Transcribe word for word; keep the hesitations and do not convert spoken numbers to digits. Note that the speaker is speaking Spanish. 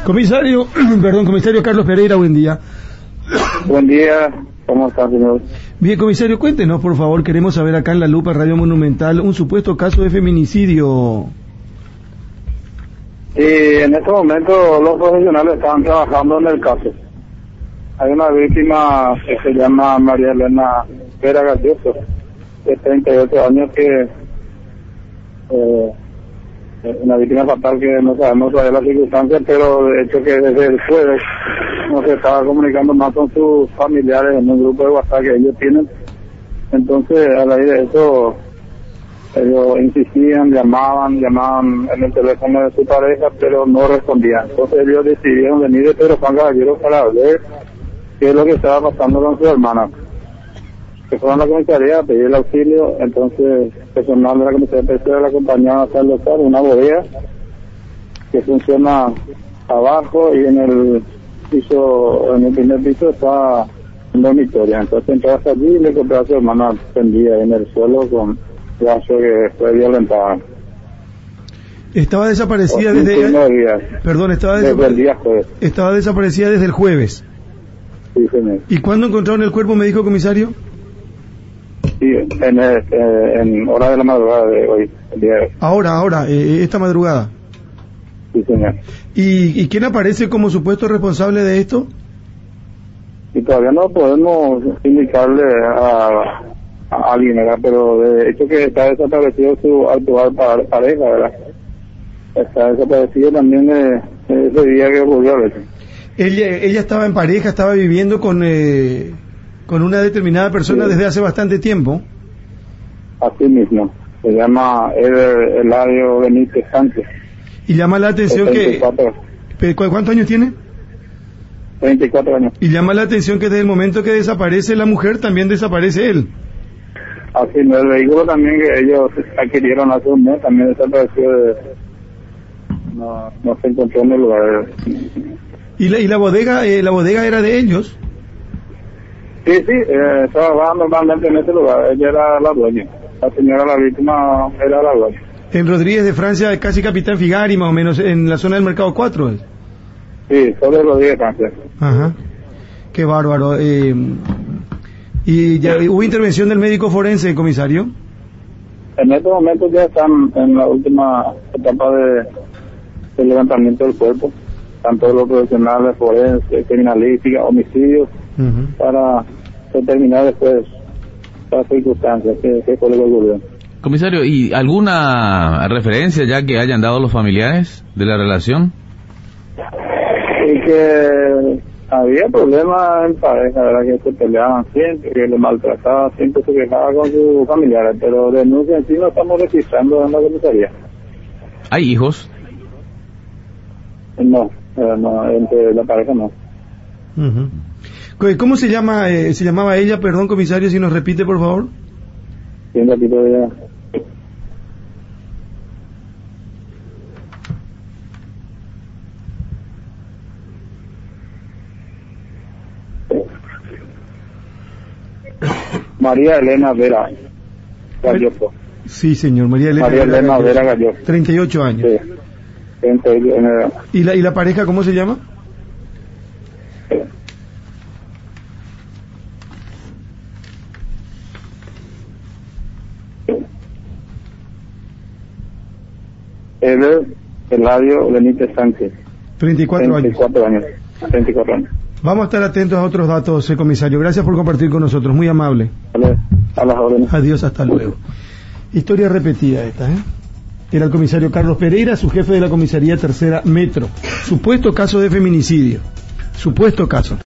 Comisario, perdón, comisario Carlos Pereira, buen día. Buen día, ¿cómo está, señor? Bien, comisario, cuéntenos, por favor, queremos saber acá en La Lupa, Radio Monumental, un supuesto caso de feminicidio. Y en este momento los profesionales están trabajando en el caso. Hay una víctima que se llama María Elena Vera Galloso, de treinta y ocho años, que eh, una víctima fatal que no sabemos todavía las circunstancias, pero de hecho que desde el jueves no se estaba comunicando más con sus familiares en un grupo de WhatsApp que ellos tienen. Entonces, a raíz de eso, ellos insistían, llamaban, llamaban en el teléfono de su pareja, pero no respondían. Entonces ellos decidieron venir de Pedro Juan Caballero para ver qué es lo que estaba pasando con su hermana. Se fueron a la comisaría a pedir el auxilio, entonces personal de la comisaría tercera la acompañaba hasta el local, una bodega que funciona abajo, y en el piso, en el primer piso está un dormitorio. Entonces entró hasta allí y le encontró a su hermana tendida en el suelo con brazo que fue violentada. Estaba desaparecida Por desde... días. Perdón, estaba, desde desapare... el día jueves. estaba desaparecida desde el jueves. Sí, señor. ¿Y cuándo encontraron el cuerpo, me dijo, comisario? Sí, en, el, eh, en hora de la madrugada de hoy, el día de hoy. Ahora, ahora, eh, esta madrugada. Sí, señor. ¿Y, ¿Y quién aparece como supuesto responsable de esto? Y todavía no podemos indicarle a, a alguien, ¿verdad? Pero de hecho que está desaparecido su actual pareja, ¿verdad? Está desaparecido también de, de ese día que ocurrió eso. Ella, ella estaba en pareja, estaba viviendo con eh, con una determinada persona, sí, desde hace bastante tiempo. Así mismo. Se llama Eder Eladio Benítez Sánchez. Y llama la atención treinta y cuatro. que... ¿Cuántos años tiene? treinta y cuatro años. Y llama la atención que desde el momento que desaparece la mujer, también desaparece él. Así no, el vehículo también que ellos adquirieron hace un mes también desapareció de... No, no se encontró en el lugar. ¿Y la, y la bodega eh, la bodega era de ellos? Sí, sí, eh, trabajaba normalmente en ese lugar. Ella era la dueña. La señora, la víctima, era la dueña. En Rodríguez de Francia, casi Capitán Figari, más o menos, en la zona del Mercado cuatro. ¿Es? Sí, sobre Rodríguez de Francia. Ajá. Qué bárbaro. Eh, ¿Y ya hubo intervención del médico forense, comisario? En estos momentos ya están en la última etapa de, de levantamiento del cuerpo, tanto los profesionales forenses, criminalística, homicidios, uh-huh, para determinar después las circunstancias que, que fue lo que ocurrió. Comisario, ¿y alguna referencia ya que hayan dado los familiares de la relación? Y que había problemas en pareja, ¿verdad? Que se peleaban siempre, que le maltrataban, siempre se quejaba con sus familiares, pero denuncia en sí no estamos registrando en la comisaría. ¿Hay hijos? No, eh, no, entre la pareja no. Uh-huh. ¿Cómo se llama, eh, se llamaba ella, perdón, comisario, si nos repite, por favor? Sí, un ratito ya. María Elena Vera Galloso. Sí, señor, María Elena, María Elena Vera, Vera Galloso. treinta y ocho años. Sí. treinta y ocho. ¿Y la, ¿Y la pareja cómo se llama? Eder Eladio Benítez Sánchez. treinta y cuatro años. treinta y cuatro años. Vamos a estar atentos a otros datos, eh, comisario. Gracias por compartir con nosotros, muy amable. Vale, a las órdenes. Adiós, hasta luego. Historia repetida esta, ¿eh? Era el comisario Carlos Pereira, su jefe de la comisaría tercera Metro. Supuesto caso de feminicidio. Supuesto caso.